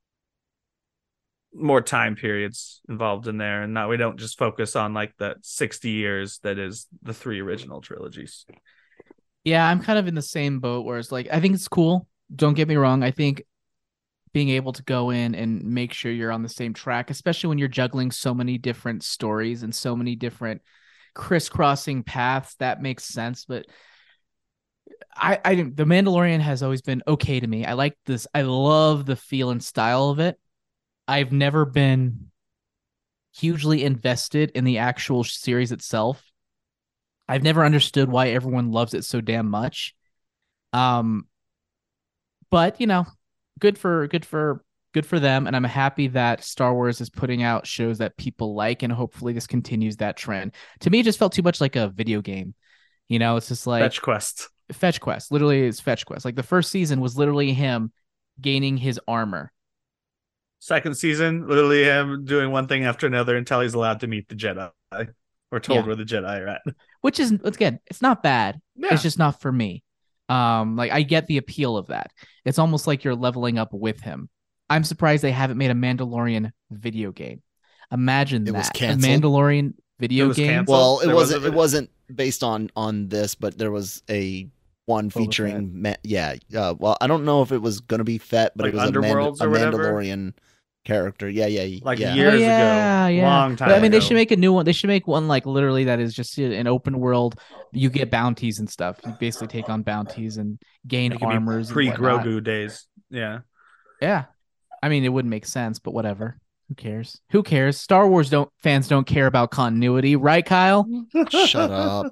more time periods involved in there, and not we don't just focus on like the 60 years that is the 3 original trilogies. Yeah, I'm kind of in the same boat where it's like, I think it's cool. Don't get me wrong. I think being able to go in and make sure you're on the same track, especially when you're juggling so many different stories and so many different crisscrossing paths, that makes sense. But I The Mandalorian has always been okay to me. I like this. I love the feel and style of it. I've never been hugely invested in the actual series itself. I've never understood why everyone loves it so damn much. But you know, good for them, and I'm happy that Star Wars is putting out shows that people like, and hopefully this continues that trend. To me, it just felt too much like a video game. You know, it's just like Fetch Quest. Literally, it's Fetch Quest. Like the first season was literally him gaining his armor. Second season, literally him doing one thing after another until he's allowed to meet the Jedi, or told where the Jedi are at. Which is, again, it's not bad. Yeah. It's just not for me. Like I get the appeal of that. It's almost like you're leveling up with him. I'm surprised they haven't made a Mandalorian video game. Imagine that. Was a Mandalorian video game. Canceled. Well, it wasn't based on this, but there was a one featuring well, I don't know if it was going to be Fett, but like it was a Mandalorian character. Yeah. Years ago. Long time ago. I mean, they should make a new one. They should make one like literally that is just an open world. You get bounties and stuff. You basically take on bounties and gain armors. Pre-Grogu days. Yeah. Yeah. I mean, it wouldn't make sense, but whatever. Who cares? Star Wars fans don't care about continuity, right, Kyle? Shut up.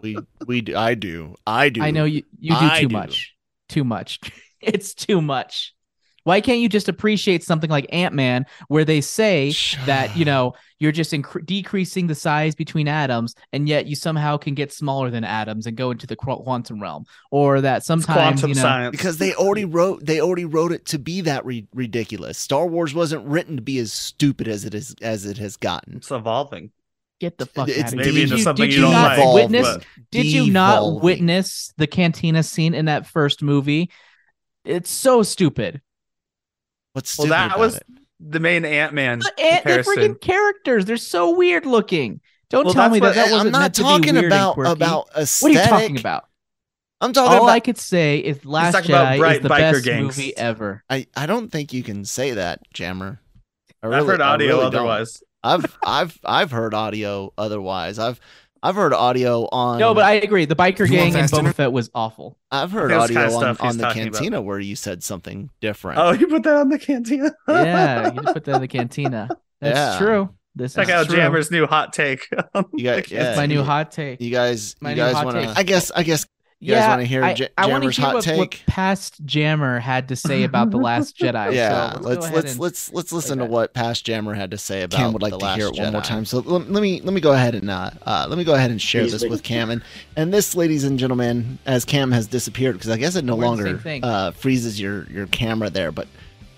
I do. I know you do too much. Too much. It's too much. Why can't you just appreciate something like Ant-Man, where they say that, you know, you're just decreasing the size between atoms, and yet you somehow can get smaller than atoms and go into the quantum realm, or that sometimes quantum science. Because they already wrote it to be that ridiculous. Star Wars wasn't written to be as stupid as it has gotten. It's evolving. Get the fuck out of here. Maybe into something you don't like. Did you not witness the cantina scene in that first movie? It's so stupid. What's stupid that about was it? The main Ant-Man the freaking characters. They're so weird looking. Don't tell me that wasn't I'm not meant talking to be weird about aesthetic. What are you talking about? I'm talking All about... I could say is Last Jedi is the best movie ever. I don't think you can say that, Jammer. I've heard audio otherwise. I've heard audio otherwise. I've heard audio on... No, but I agree. The biker gang in Boba Fett was awful. I've heard audio on the Cantina where you said something different. Oh, you put that on the Cantina? Yeah, you put that in the Cantina. That's true. Check out Jammer's new hot take. My new hot take. You guys want to... I guess you guys want to hear Jammer's hot take? What past Jammer had to say about The Last Jedi. Yeah, so let's listen to what past Jammer had to say about Cam would like to hear it one more time. So let me go ahead and share this with Cam. And this, ladies and gentlemen, as Cam has disappeared because I guess it no longer freezes your camera there. But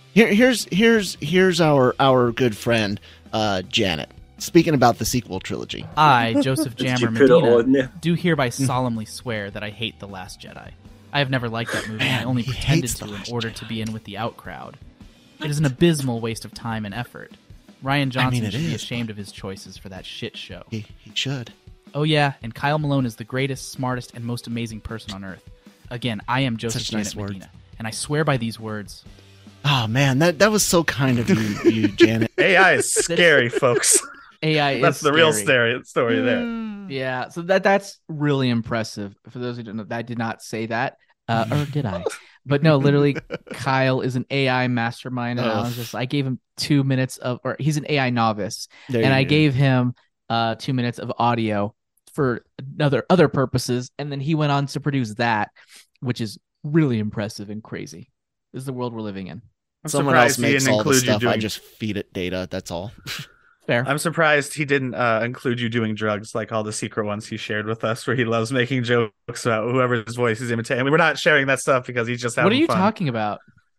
here's our good friend Janet. Speaking about the sequel trilogy. I, Joseph Jammer Medina, do hereby solemnly swear that I hate The Last Jedi. I have never liked that movie. Man, I only he pretended hates The to in Last order Jedi. to be in with the out crowd. It is an abysmal waste of time and effort. Ryan Johnson it should be is, ashamed of his choices for that shit show. He should. Oh yeah, and Kyle Malone is the greatest, smartest, and most amazing person on earth. Again, I am Joseph Such nice Janet words. Medina, and I swear by these words. Oh man, that was so kind of you, Janet. AI is scary, folks. AI That's is the real scary. story there. Yeah, so that's really impressive. For those who don't know, I did not say that, or did I? But no, literally, Kyle is an AI mastermind, and I gave him 2 minutes or he's an AI novice, and I gave him 2 minutes of audio for other purposes, and then he went on to produce that, which is really impressive and crazy. This is the world we're living in. Someone else surprised he makes didn't all the include you stuff. I doing- just feed it data. That's all. Fair. I'm surprised he didn't include you doing drugs like all the secret ones he shared with us, where he loves making jokes about whoever's voice he's imitating. We're not sharing that stuff because he's just having What are you fun. talking about?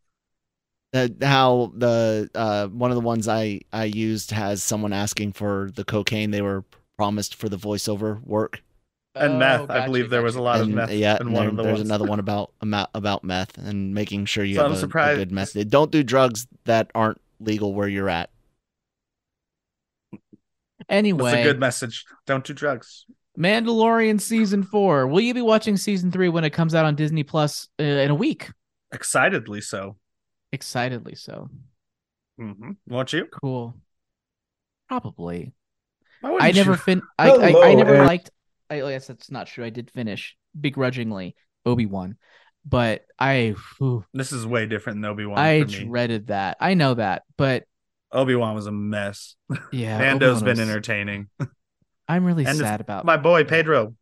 How the one of the ones I used has someone asking for the cocaine they were promised for the voiceover work. And meth. I believe there was a lot of And meth yeah, in and one of the there's ones. another one about meth and making sure you So have I'm a surprised- good method. Don't do drugs that aren't legal where you're at. Anyway, That's a good message. Don't do drugs. Mandalorian season 4. Will you be watching season 3 when it comes out on Disney Plus in a week? Excitedly so. Excitedly so. Won't you? Cool. Probably. Why wouldn't I never you? I never Hello. liked. I guess that's not true. I did finish begrudgingly Obi-Wan, but This is way different than Obi-Wan I for me. dreaded that. I know that, but Obi-Wan was a mess. yeah, Mando's Obi-Wan been was- entertaining. I'm really And it's sad about My boy Pedro.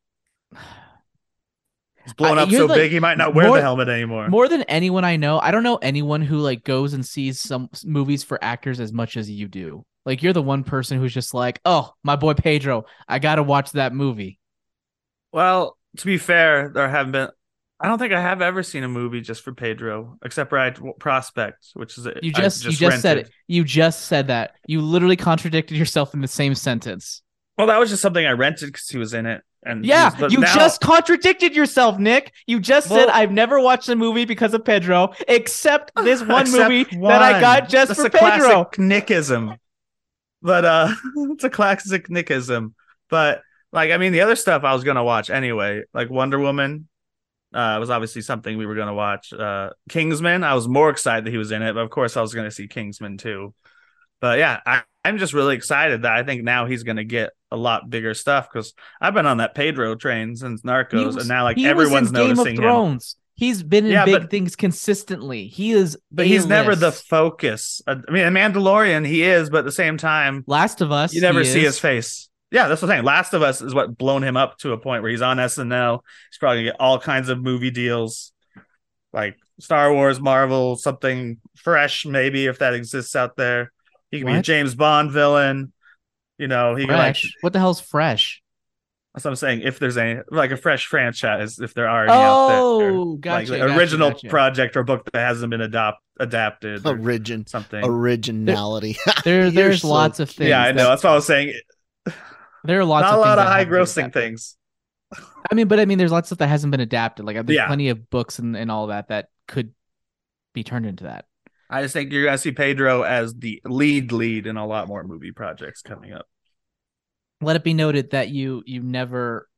He's blown up you're so like- big he might not wear more- the helmet anymore. more than anyone I know. I don't know anyone who like goes and sees some movies for actors as much as you do. Like you're the one person who's just like, oh, my boy Pedro, I gotta watch that movie. Well, to be fair, there have been. I don't think I have ever seen a movie just for Pedro, except for Prospect, which is You just said it. You just said that. You literally contradicted yourself in the same sentence. Well, that was just something I rented because he was in it. And Yeah, but you now- just contradicted yourself, Nick. You just said Well- I've never watched a movie because of Pedro, except this one Except movie that I one. got just That's for a Pedro. classic Nickism. But it's a classic Nickism. But like, I mean, the other stuff I was gonna watch anyway, like Wonder Woman. Was obviously something we were gonna watch. Kingsman, I was more excited that he was in it, but of course I was gonna see Kingsman too. But yeah, I'm just really excited that I think now he's gonna get a lot bigger stuff because I've been on that Pedro train since Narcos, and now like he everyone's was in Game of noticing him. Thrones. He's been in Yeah, big but- things consistently. He is, But he's never the A-list. focus. I mean, a Mandalorian, he is, but at the same time, Last of Us. you never he see is. his face. Yeah, that's what I'm saying. Last of Us is what blown him up to a point where he's on SNL. He's probably gonna get all kinds of movie deals, like Star Wars, Marvel, something fresh, maybe if that exists out there. He could be a What? James Bond villain. You know, he could like. Fresh. What the hell's fresh? That's what I'm saying. If there's any like a fresh franchise, if there are any out there, Oh, gotcha. like gotcha, the original gotcha. project or book that hasn't been adapted, or something. Originality. There's You're so lots of things. Yeah, I know. that- That's what I was saying. There are lots Not of a lot things of that high haven't been grossing adapted. things. I mean, there's lots of stuff that hasn't been adapted. Like there's Yeah. plenty of books and all that could be turned into that. I just think you're gonna see Pedro as the lead in a lot more movie projects coming up. Let it be noted that you never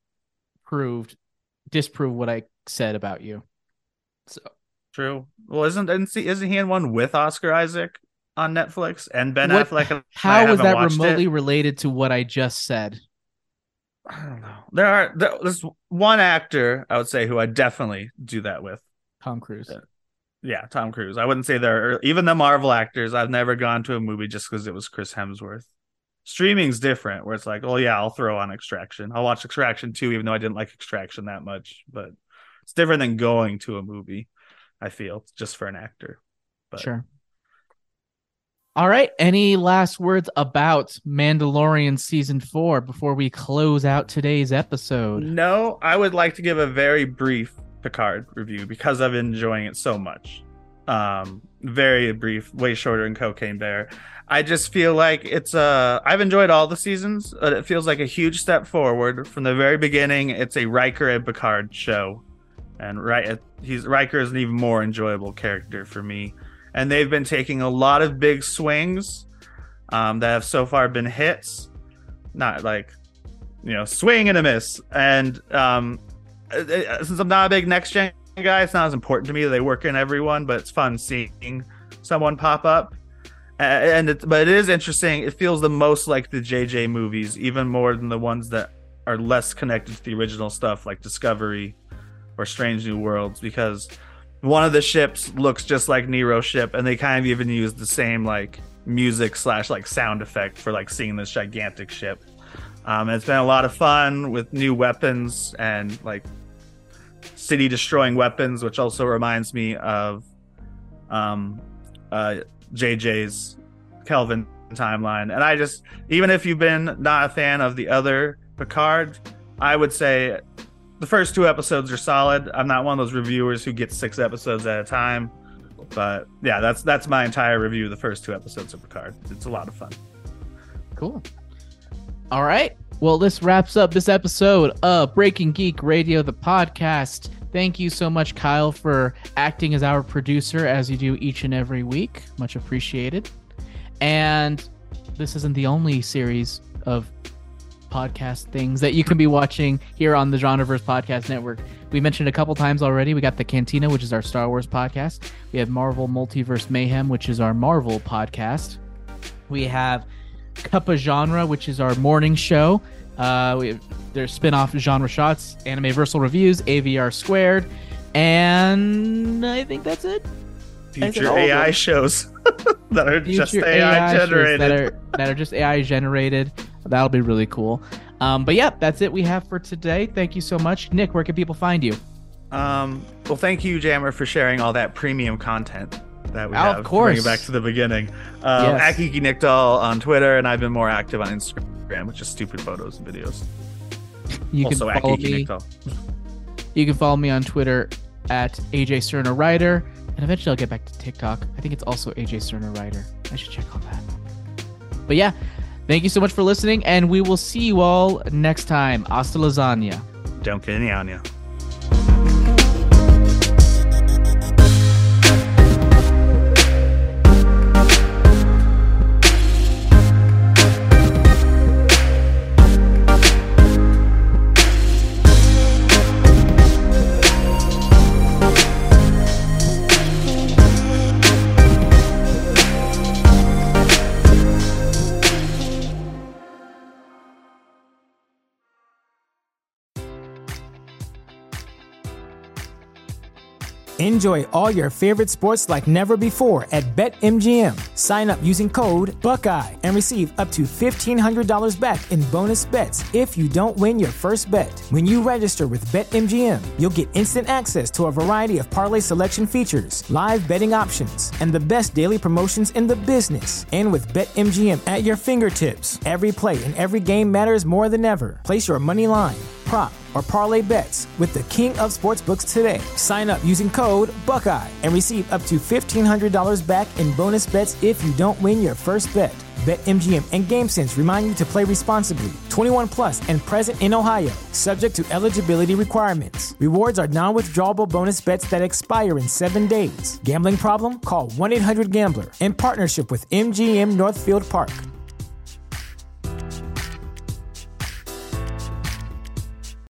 disproved what I said about you. So True. Well, isn't he in one with Oscar Isaac on Netflix and Ben What- Affleck? and I how is haven't that watched remotely it. related to what I just said? I don't know. There's one actor I would say who I definitely do that with. Tom Cruise. Yeah, Tom Cruise. I wouldn't say they're even the Marvel actors. I've never gone to a movie just because it was Chris Hemsworth. Streaming's different, where it's like, oh yeah, I'll throw on Extraction. I'll watch Extraction 2, even though I didn't like Extraction that much. But it's different than going to a movie, I feel, just for an actor. But Sure. All right. Any last words about Mandalorian season 4 before we close out today's episode? No, I would like to give a very brief Picard review because I'm enjoying it so much. Very brief, way shorter than Cocaine Bear. I just feel like I've enjoyed all the seasons, but it feels like a huge step forward. From the very beginning, it's a Riker and Picard show. and Riker is an even more enjoyable character for me. And they've been taking a lot of big swings that have so far been hits, not like, swing and a miss. And since I'm not a big next gen guy, it's not as important to me that they work in everyone, but it's fun seeing someone pop up. But it is interesting. It feels the most like the JJ movies, even more than the ones that are less connected to the original stuff, like Discovery or Strange New Worlds, because one of the ships looks just like Nero's ship, and they kind of even use the same like music / like sound effect for like seeing this gigantic ship. It's been a lot of fun with new weapons and like city destroying weapons, which also reminds me of JJ's Kelvin timeline. And I just, even if you've been not a fan of the other Picard, I would say the first 2 episodes are solid. I'm not one of those reviewers who gets 6 episodes at a time, but yeah, that's my entire review of the first 2 episodes of Picard. It's a lot of fun. Cool. All right. Well, this wraps up this episode of Breaking Geek Radio, the podcast. Thank you so much, Kyle, for acting as our producer as you do each and every week. Much appreciated. And this isn't the only series of podcast things that you can be watching here on the Genreverse Podcast Network. We mentioned a couple times already. We got the Cantina, which is our Star Wars podcast. We have Marvel Multiverse Mayhem, which is our Marvel podcast. We have Cup of Genre, which is our morning show. There's spin-off Genre Shots, Animeversal Reviews, AVR Squared, and I think that's it. Future AI shows that are just AI generated. That are just AI generated. That'll be really cool. But yeah, that's it we have for today. Thank you so much. Nick, where can people find you? Well, thank you, Jammer, for sharing all that premium content that we have. Of course. Bring it back to the beginning. Yes. At Geeky Nick Doll on Twitter, and I've been more active on Instagram with just stupid photos and videos. You Also can at follow Geeky me. Nick Doll. You can follow me on Twitter at AJ Cerner Writer, and eventually I'll get back to TikTok. I think it's also AJ Cerner Writer. I should check on that. But yeah, thank you so much for listening, and we will see you all next time. Hasta lasagna. Don't get any on you. Enjoy all your favorite sports like never before at BetMGM. Sign up using code Buckeye and receive up to $1,500 back in bonus bets if you don't win your first bet. When you register with BetMGM, you'll get instant access to a variety of parlay selection features, live betting options, and the best daily promotions in the business. And with BetMGM at your fingertips, every play and every game matters more than ever. Place your money line, prop, or parlay bets with the king of sportsbooks today. Sign up using code Buckeye and receive up to $1,500 back in bonus bets if you don't win your first bet. BetMGM and GameSense remind you to play responsibly. 21 plus and present in Ohio, subject to eligibility requirements. Rewards are non-withdrawable bonus bets that expire in 7 days. Gambling problem? Call 1-800-GAMBLER in partnership with MGM Northfield Park.